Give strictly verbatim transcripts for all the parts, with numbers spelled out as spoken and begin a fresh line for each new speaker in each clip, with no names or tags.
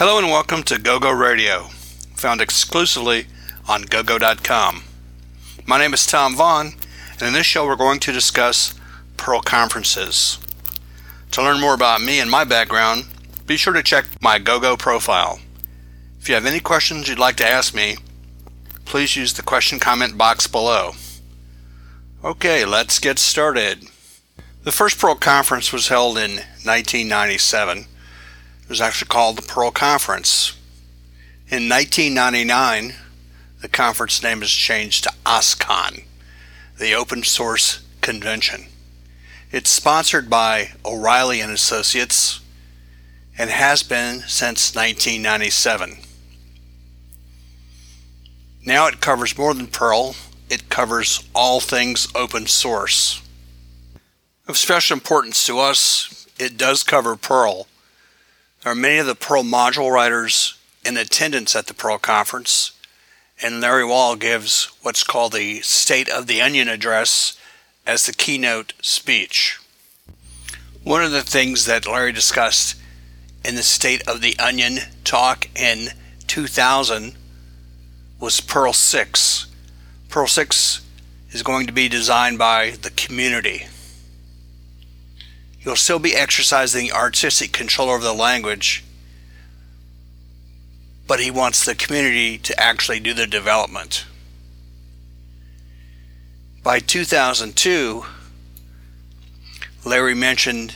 Hello and welcome to GoGo Radio, found exclusively on gogo dot com. My name is Tom Vaughn, and in this show we're going to discuss Perl conferences. To learn more about me and my background, be sure to check my GoGo profile. If you have any questions you'd like to ask me, please use the question comment box below. Okay, let's get started. The first Perl conference was held in nineteen ninety-seven. It was actually called the Perl Conference. In nineteen ninety-nine, the conference name is changed to OSCON, the Open Source Convention. It's sponsored by O'Reilly and Associates and has been since nineteen ninety-seven. Now it covers more than Perl. It covers all things open source. Of special importance to us, it does cover Perl. There are many of the Perl module writers in attendance at the Perl conference, and Larry Wall gives what's called the State of the Onion address as the keynote speech. One of the things that Larry discussed in the State of the Onion talk in two thousand was Perl six. Perl six is going to be designed by the community. You'll still be exercising artistic control over the language, but he wants the community to actually do the development. By two thousand two, Larry mentioned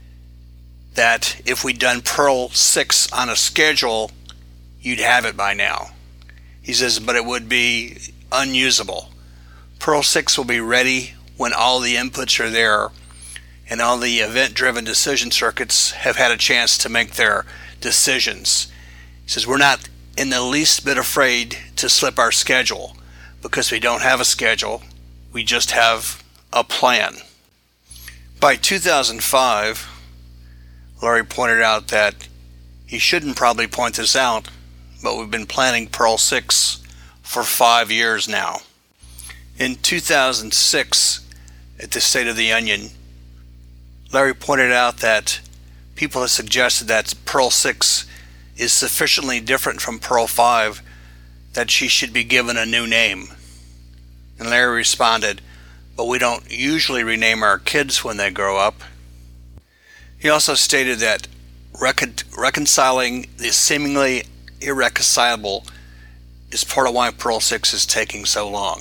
that if we'd done Perl six on a schedule, you'd have it by now. He says, but it would be unusable. Perl six will be ready when all the inputs are there and all the event-driven decision circuits have had a chance to make their decisions. He says, we're not in the least bit afraid to slip our schedule because we don't have a schedule. We just have a plan. By two thousand five, Larry pointed out that he shouldn't probably point this out, but we've been planning Perl six for five years now. In two thousand six, at the State of the Onion, Larry pointed out that people have suggested that Perl six is sufficiently different from Perl five that she should be given a new name. And Larry responded, but we don't usually rename our kids when they grow up. He also stated that recon- reconciling the seemingly irreconcilable is part of why Perl six is taking so long.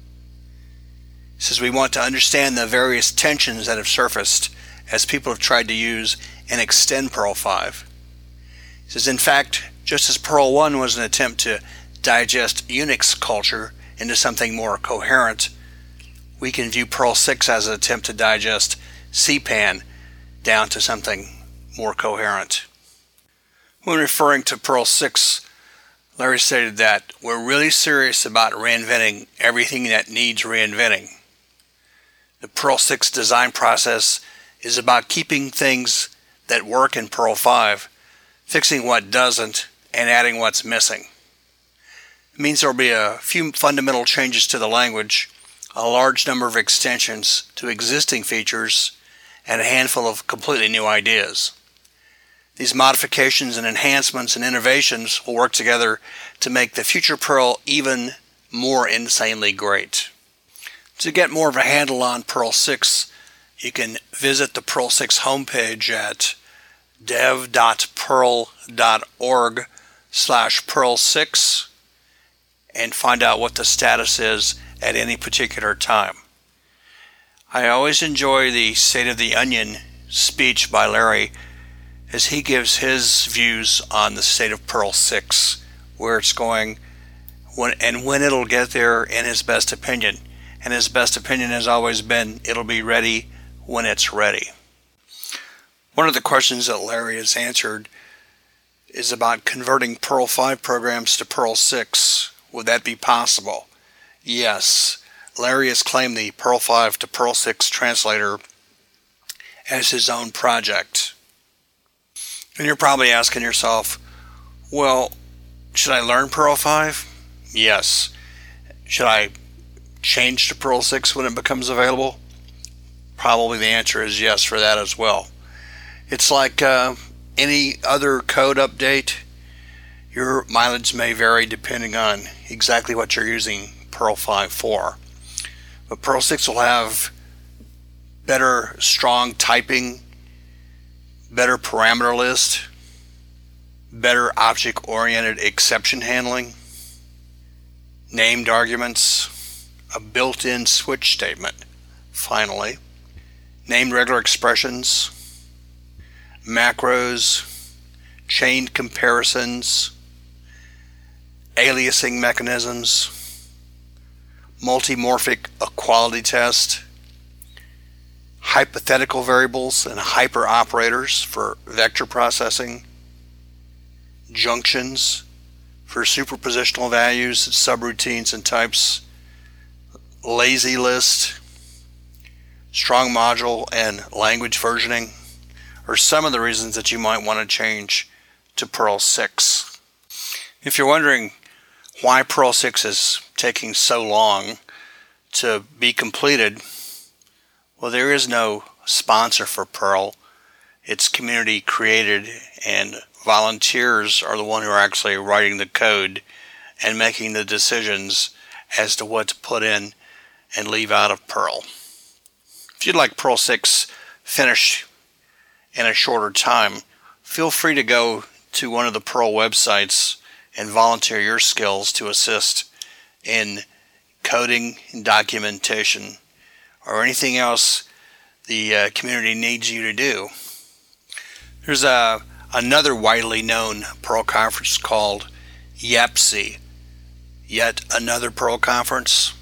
He says we want to understand the various tensions that have surfaced as people have tried to use and extend Perl five. He says, in fact, just as Perl one was an attempt to digest Unix culture into something more coherent, we can view Perl six as an attempt to digest C PAN down to something more coherent. When referring to Perl six, Larry stated that we're really serious about reinventing everything that needs reinventing. The Perl six design process is about keeping things that work in Perl five, fixing what doesn't, and adding what's missing. It means there will be a few fundamental changes to the language, a large number of extensions to existing features, and a handful of completely new ideas. These modifications and enhancements and innovations will work together to make the future Perl even more insanely great. To get more of a handle on Perl six, you can visit the Perl six homepage at dev dot perl dot org slash perl six and find out what the status is at any particular time. I always enjoy the State of the Onion speech by Larry as he gives his views on the state of Perl six, where it's going, when, and when it'll get there in his best opinion. And his best opinion has always been, it'll be ready when it's ready. One of the questions that Larry has answered is about converting Perl five programs to Perl six. Would that be possible? Yes. Larry has claimed the Perl five to Perl six translator as his own project. And you're probably asking yourself, well, should I learn Perl five? Yes. Should I change to Perl six when it becomes available? Probably the answer is yes for that as well. It's like uh, any other code update. Your mileage may vary depending on exactly what you're using Perl five for. But Perl six will have better strong typing, better parameter list, better object-oriented exception handling, named arguments, a built-in switch statement, finally, named regular expressions, macros, chained comparisons, aliasing mechanisms, multimorphic equality test, hypothetical variables and hyperoperators for vector processing, junctions for superpositional values, subroutines and types, lazy list, strong module and language versioning are some of the reasons that you might want to change to Perl six. If you're wondering why Perl six is taking so long to be completed, well, there is no sponsor for Perl. It's community created, and volunteers are the one who are actually writing the code and making the decisions as to what to put in and leave out of Perl. If you'd like Perl six finished in a shorter time, feel free to go to one of the Perl websites and volunteer your skills to assist in coding and documentation or anything else the uh, community needs you to do. There's a, another widely known Perl conference called YAPC, Yet Another Perl Conference.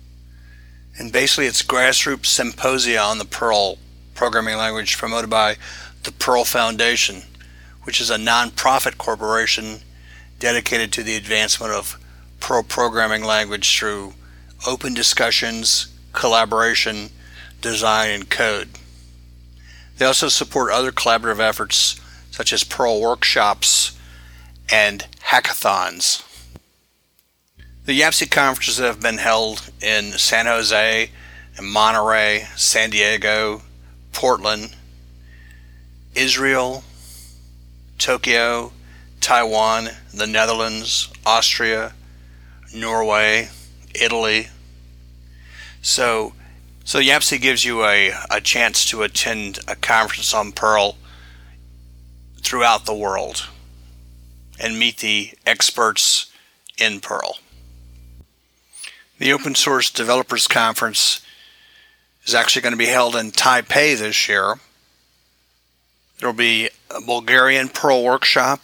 And basically it's grassroots symposia on the Perl programming language promoted by the Perl Foundation, which is a non-profit corporation dedicated to the advancement of Perl programming language through open discussions, collaboration, design, and code. They also support other collaborative efforts such as Perl workshops and hackathons. The YAPC conferences have been held in San Jose, and Monterey, San Diego, Portland, Israel, Tokyo, Taiwan, the Netherlands, Austria, Norway, Italy. So, so YAPC gives you a, a chance to attend a conference on Perl throughout the world and meet the experts in Perl. The Open Source Developers Conference is actually going to be held in Taipei this year. There will be a Bulgarian Perl workshop,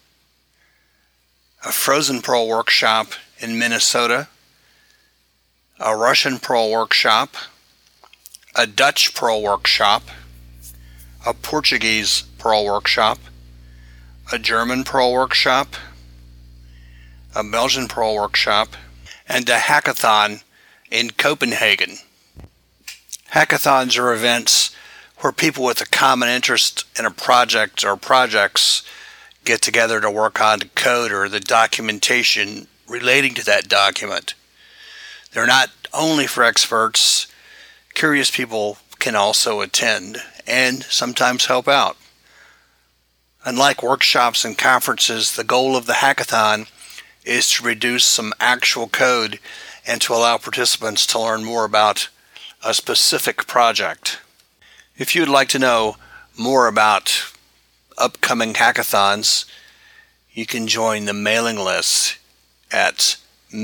a Frozen Perl workshop in Minnesota, a Russian Perl workshop, a Dutch Perl workshop, a Portuguese Perl workshop, a German Perl workshop, a Belgian Perl workshop, and a hackathon in Copenhagen. Hackathons are events where people with a common interest in a project or projects get together to work on the code or the documentation relating to that document. They're not only for experts. Curious people can also attend and sometimes help out. Unlike workshops and conferences, the goal of the hackathon is to reduce some actual code and to allow participants to learn more about a specific project. If you'd like to know more about upcoming hackathons, you can join the mailing list at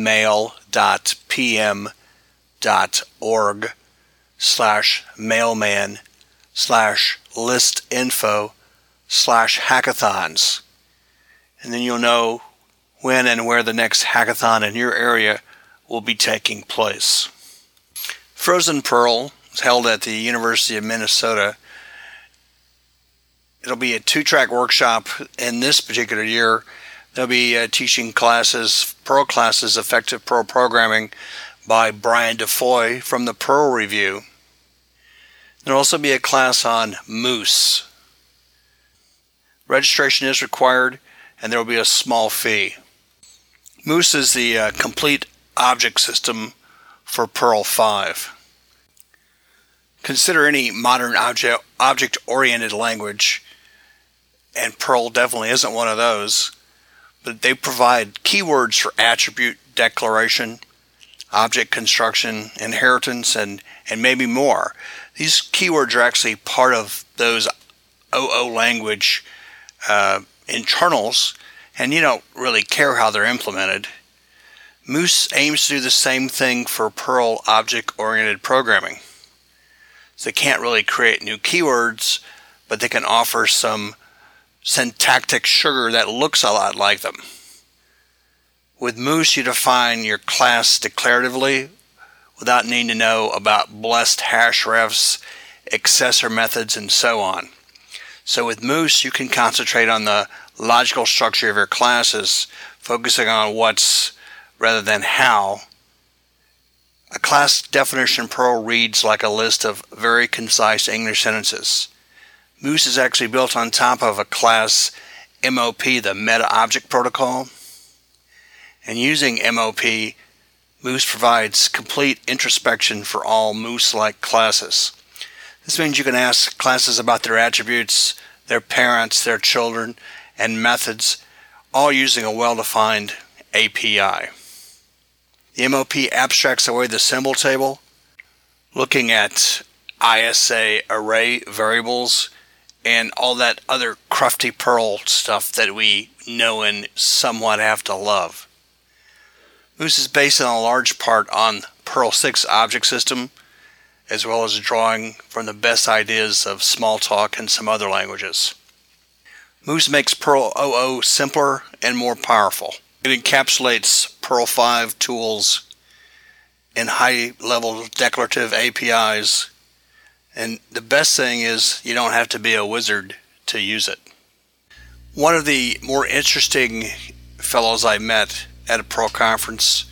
mail.pm.org slash mailman slash listinfo slash hackathons. And then you'll know when and where the next hackathon in your area will be taking place. Frozen Perl is held at the University of Minnesota. It'll be a two-track workshop in this particular year. They'll be uh, teaching classes, Perl classes, Effective Perl Programming by Brian DeFoy from the Perl Review. There'll also be a class on Moose. Registration is required, and there will be a small fee. Moose is the uh, complete object system for Perl five. Consider any modern object, object-oriented language, and Perl definitely isn't one of those, but they provide keywords for attribute declaration, object construction, inheritance, and, and maybe more. These keywords are actually part of those O O language uh, internals, and you don't really care how they're implemented. Moose aims to do the same thing for Perl object-oriented programming. So they can't really create new keywords, but they can offer some syntactic sugar that looks a lot like them. With Moose, you define your class declaratively without needing to know about blessed hash refs, accessor methods, and so on. So with Moose, you can concentrate on the logical structure of your classes, focusing on what's rather than how. A class definition in Perl reads like a list of very concise English sentences. Moose is actually built on top of a class M O P, the Meta Object Protocol. And using M O P, Moose provides complete introspection for all Moose-like classes. This means you can ask classes about their attributes, their parents, their children, and methods, all using a well-defined A P I. The M O P abstracts away the symbol table, looking at I S A array variables and all that other crufty Perl stuff that we know and somewhat have to love. Moose is based in a large part on Perl six object system, as well as drawing from the best ideas of Smalltalk and some other languages. Moose makes Perl O O simpler and more powerful. It encapsulates Perl five tools in high-level declarative A P Is, and the best thing is you don't have to be a wizard to use it. One of the more interesting fellows I met at a Perl conference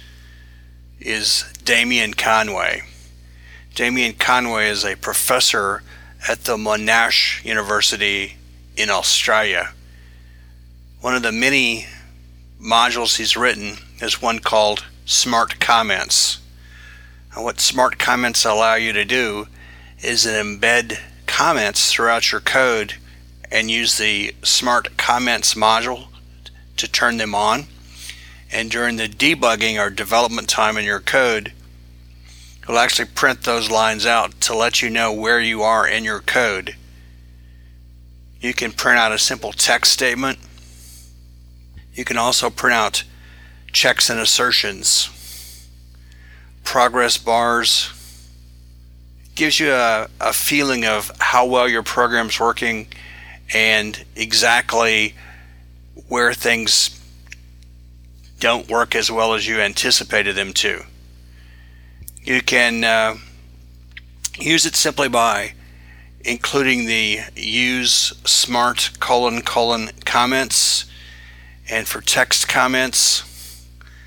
is Damien Conway. Damien Conway is a professor at the Monash University in Australia. One of the many modules he's written is one called Smart Comments. And what Smart Comments allow you to do is to embed comments throughout your code and use the Smart Comments module to turn them on. And during the debugging or development time in your code, it'll actually print those lines out to let you know where you are in your code. You can print out a simple text statement. You can also print out checks and assertions, progress bars. It gives you a, a feeling of how well your program's working and exactly where things don't work as well as you anticipated them to. You can uh, use it simply by including the use smart colon colon comments, and for text comments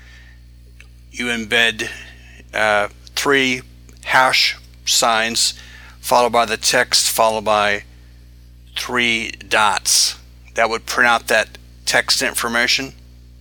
you embed uh, three hash signs followed by the text followed by three dots. That would print out that text information.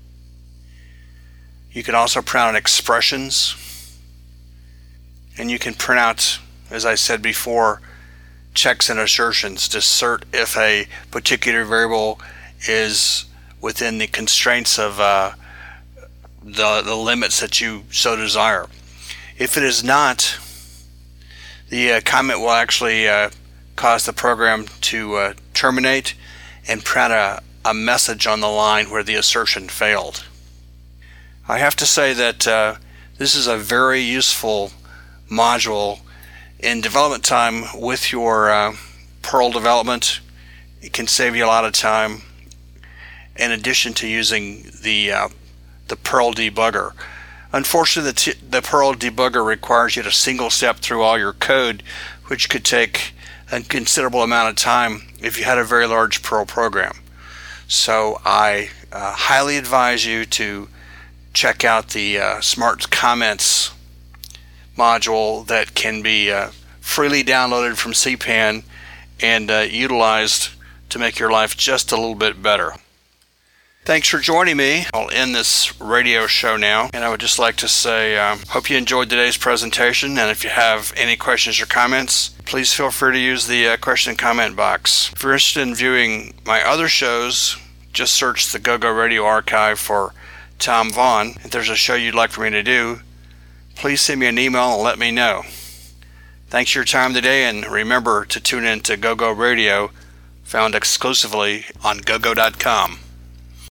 You can also print out expressions, and you can print out, as I said before, checks and assertions to assert if a particular variable is within the constraints of uh, the, the limits that you so desire. If it is not, the uh, comment will actually uh, cause the program to uh, terminate and print a, a message on the line where the assertion failed. I have to say that uh, this is a very useful module in development time with your uh, Perl development. It can save you a lot of time in addition to using the uh, the Perl debugger. Unfortunately, the, t- the Perl debugger requires you to single step through all your code, which could take a considerable amount of time if you had a very large Perl program. So I uh, highly advise you to check out the uh, Smart Comments module that can be uh, freely downloaded from C PAN and uh, utilized to make your life just a little bit better. Thanks for joining me. I'll end this radio show now, and I would just like to say um, hope you enjoyed today's presentation, and if you have any questions or comments, please feel free to use the uh, question and comment box. If you're interested in viewing my other shows, just search the Go-Go Radio archive for Tom Vaughn. If there's a show you'd like for me to do, please send me an email and let me know. Thanks for your time today, and remember to tune in to Go-Go Radio, found exclusively on go go dot com.